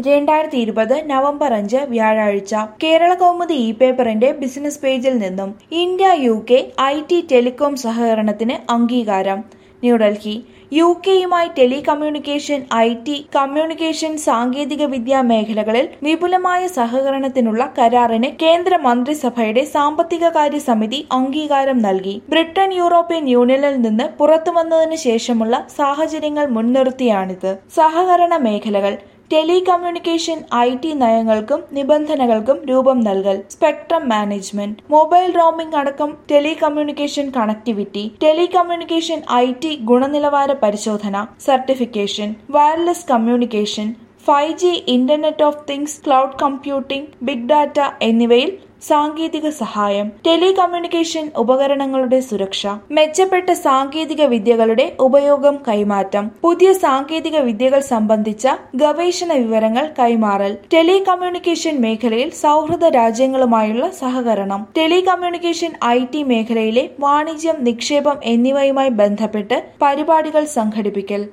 2020 November 5 വ്യാഴാഴ്ച കേരള കൗമുദി പേപ്പറിന്റെ business പേജിൽ നിന്നും ഇന്ത്യ UK IT ടെലികോം സഹകരണത്തിന് അംഗീകാരം. ന്യൂഡൽഹി. UK-യുമായി ടെലികമ്മ്യൂണിക്കേഷൻ, IT, കമ്മ്യൂണിക്കേഷൻ, സാങ്കേതിക വിദ്യാ മേഖലകളിൽ വിപുലമായ സഹകരണത്തിനുള്ള കരാറിന് കേന്ദ്ര മന്ത്രിസഭയുടെ സാമ്പത്തിക കാര്യ സമിതി അംഗീകാരം നൽകി. ബ്രിട്ടൻ യൂറോപ്യൻ യൂണിയനിൽ നിന്ന് പുറത്തുവന്നതിന് ശേഷമുള്ള സാഹചര്യങ്ങൾ മുൻനിർത്തിയാണിത്. സഹകരണ മേഖലകൾ: ടെലികമ്മ്യൂണിക്കേഷൻ, IT നയങ്ങൾക്കും നിബന്ധനകൾക്കും രൂപം നൽകൽ, സ്പെക്ട്രം മാനേജ്മെന്റ്, മൊബൈൽ റോമിംഗ് അടക്കം ടെലികമ്മ്യൂണിക്കേഷൻ കണക്ടിവിറ്റി, ടെലികമ്മ്യൂണിക്കേഷൻ IT ഗുണനിലവാര പരിശോധന, certification, wireless communication, 5G, internet of things, cloud computing, big data എന്നിവയിൽ സാങ്കേതിക സഹായം, ടെലികമ്മ്യൂണിക്കേഷൻ ഉപകരണങ്ങളുടെ സുരക്ഷ, മെച്ചപ്പെട്ട സാങ്കേതിക വിദ്യകളുടെ ഉപയോഗം കൈമാറ്റം, പുതിയ സാങ്കേതിക വിദ്യകൾ സംബന്ധിച്ച ഗവേഷണ വിവരങ്ങൾ കൈമാറൽ, ടെലികമ്മ്യൂണിക്കേഷൻ മേഖലയിൽ സൗഹൃദ രാജ്യങ്ങളുമായുള്ള സഹകരണം, ടെലികമ്മ്യൂണിക്കേഷൻ IT മേഖലയിലെ വാണിജ്യം, നിക്ഷേപം എന്നിവയുമായി ബന്ധപ്പെട്ട് പരിപാടികൾ സംഘടിപ്പിക്കൽ.